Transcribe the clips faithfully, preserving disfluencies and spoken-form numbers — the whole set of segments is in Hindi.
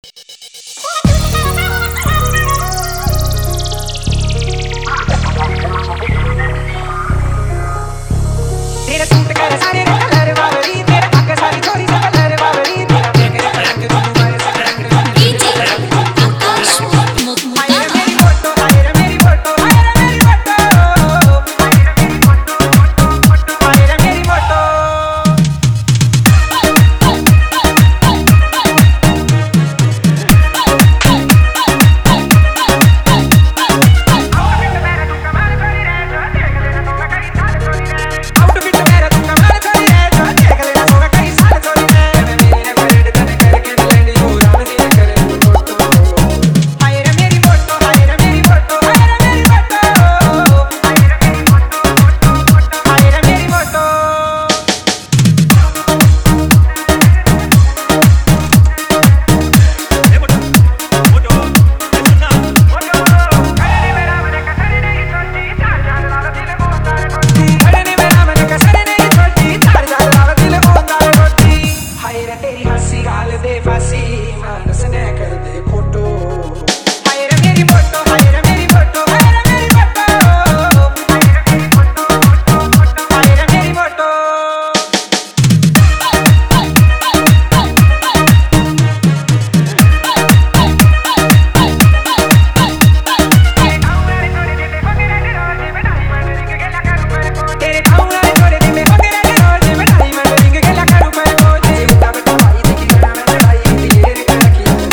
तेरे सूट कर सारे कलर वाली तेरे आके सारी छोरी से कलर वाली तेरा मेरे रंग तुम्हारे से रंग डीजे आकाश मुक्ता हाय मेरी फोटो हाय मेरी फोटो हाय मेरी फोटो हाय मेरी फोटो हाय मेरी फोटो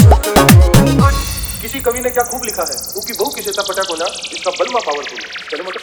कवि ने क्या खूब लिखा है, उसकी बहू की श्वेता पटा को ना, इसका बलमा पावरफुल है।